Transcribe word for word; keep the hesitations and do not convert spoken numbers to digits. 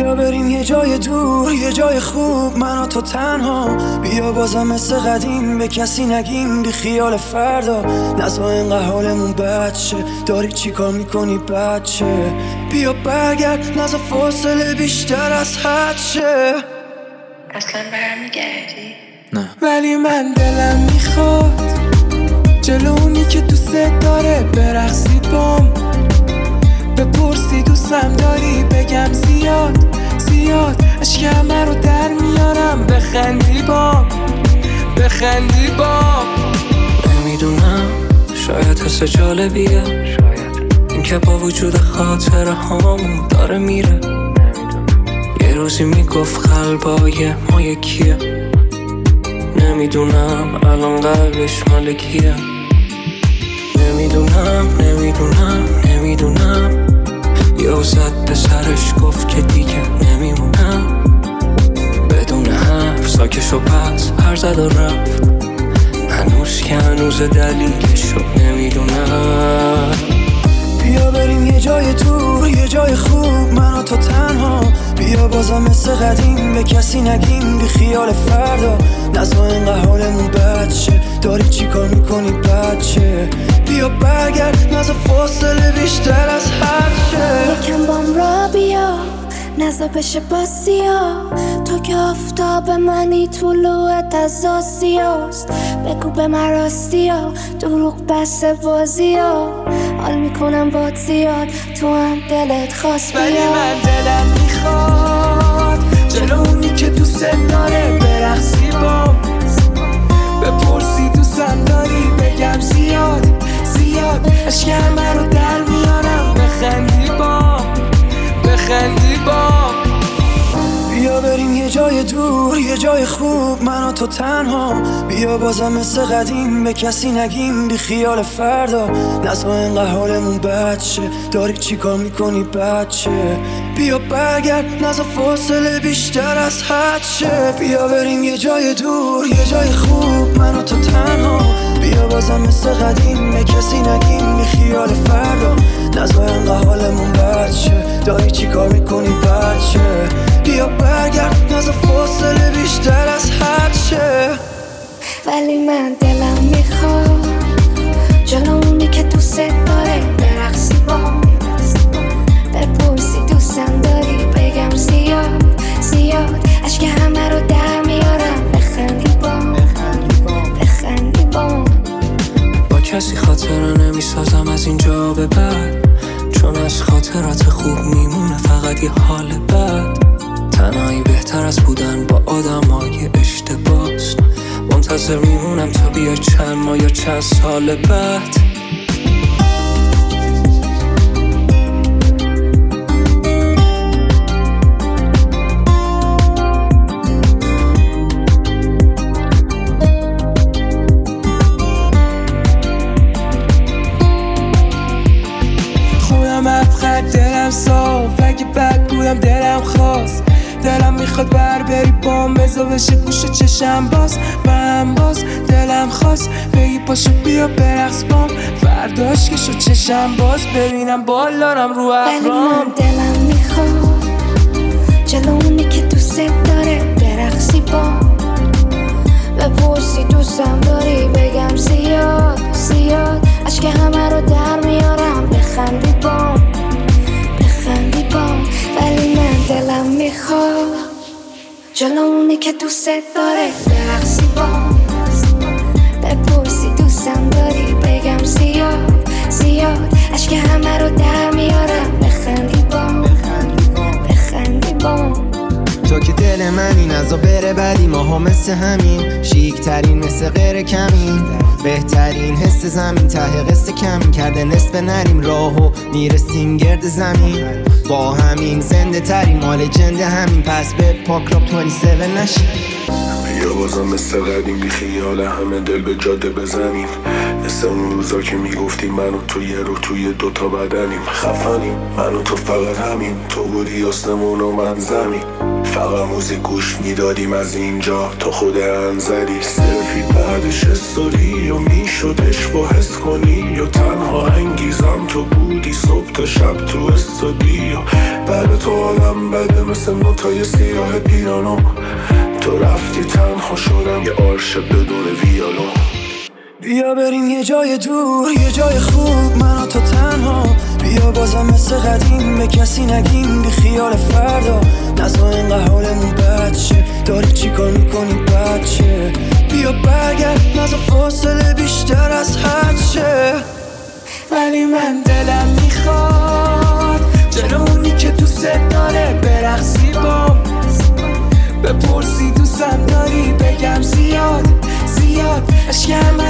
بیا بریم یه جای دور، یه جای خوب، من و تو تنها. بیا بازم مثل قدیم به کسی نگیم بی خیال فردا. نزا اینقدر حالمون بچه، داری چی کار میکنی بچه؟ بیا برگرد، نزا فاصله بیشتر از حد شه. اصلا برمیگردی؟ نه ولی من دلم میخواد جلونی که دوست داره برقصی بام. بپرسی دوستم داری بگم زیاد زیاد. عشق همه رو در میارم بخندی بام بخندی بام. نمیدونم شاید حس جالبیه این که با وجود خاطره هامون داره میره. یه روزی میگفت قلبای ما یکیه. نمیدونم الان قلبش مال کیه. نمیدونم نمیدونم نمیدونم. یه زد به سرش گفت که دیگه نمیمونم. بدون حرف ساکش و پس هر زد و رفت. هنوز که هنوز دلیلش رو نمیدونم. بیا بریم یه جای دور، یه جای خوب، من و تو تنها. بیا بازم مثل قدیم به کسی نگیم بی خیال فردا. نزا اینقدر حالمون بچه، داری چی کار میکنی بچه؟ بیا برگرد، نزا فاصله بیشتر از حد شه. یکم بام را بیا، نزا بشه باسیا. تو که آفتاب منی طلوعت از آسیاست. بگو به من راستی ها، دروغ بس بازی ها. حال میکنم باد زیاد، تو هم دلت خواست بیا. ولی من دلم میخواد جلونی که دوست داره برقصی بام. بپرسی دوستم داری بگم زیاد زیاد. عشق همه رو در میارم بخندی بام بخندی بام. بیا بریم یه جای دور، یه جای خوب، من و تو تنها. بیا بازم مثل قدیم به کسی نگیم بی خیال فردا. نزا اینقدر حالمون بچه، داری چی کار میکنی بچه؟ بیا برگرد، نزا فاصله بیشتر از حد شه. بیا بریم یه جای دور، یه جای خوب، من و تو تنها. بیا بازم مثل قدیم به کسی نگیم بی خیال فردا. نزا اینقدر حالمون بچه، داری چی کار میکنی بچه؟ بیا برگرد، نزا فاصله بیشتر از حد شه. ولی من دلم میخواد جلونی که دوست داره برقصی بام. بپرسی دوستم داری بگم زیاد زیاد. عشق همه رو در میارم بخندی بام بخندی بام. با کسی خاطره نمیسازم از اینجا به بعد، چون از خاطرات خوب میمونه فقط یه حال بد. تنهایی بهتر از بودن با آدمای اشتباهست. منتظر میمونم تا بیا چند ماه یا چند سال بعد. خونم افخر دلم صاف، اگه بد بودم دلم خواست. دلم میخواد بر بری بام، بزا بشه گوش چشم باز. من باز دلم خواست بگی پاشو بیا برقص بام. فرداش که شد چشم باز، ببینم بالارم رو ولی من اقرام. دلم میخواد جلونی که دوست داره برقصی بام. بپرسی دوستم داری بگم زیاد زیاد. عشق همه رو در میارم بخندی بام بخندی بام. ولی من دلم میخواد جلونی که دوست داره برقصی بام. بپرسی دوستم داری بگم زیاد زیاد. عشق همه رو در میارم بخندی بام بخندی بام. تو که دل منی، نزا بره بدی. ماها مثل همین، شیک ترین مثل غیر کمین. بهترین حس زمین، ته قصه کمین. کرده نصف نریم راهو میرسیم گرد زمین. با همین زنده ترین، مال جنده همین. پس به پاک راب بیست و هفت نشین. بیا بازم مثل قدیم بی خیال همه دل به جاده بزنیم. مثل اون روزا که میگفتی من و تو یه رو توی دوتا بدنیم. خفنیم من و تو فقط همین، تو بودی آسمون و من زمین. فقط موزیک گوش میدادیم از اینجا تا خود انزلی. سلفی بعدش استوری یا میشدش با حس کنی، یا تنها انگیزم تو بودی صبح تا شب تو استودیو. بعد تو حالم بده مثل نوتای سیاه پیانو، تو رفتی تنها شدم یه آرش بدون ویالو. بیا بریم یه جای دور، یه جای خوب، من و تو تنها. بیا بازم مثل قدیم به کسی نگیم، بی خیال فردا. نزا اینقدر حالمون بد شه، داری چی کار میکنی بچه؟ بیا برگرد، نزا فاصله بیشتر از حد شه. ولی من دلم میخواد جلونی که دوست داره برقصی بام، بپرسی دوستم داری بگم زیاد زیاد. اشکم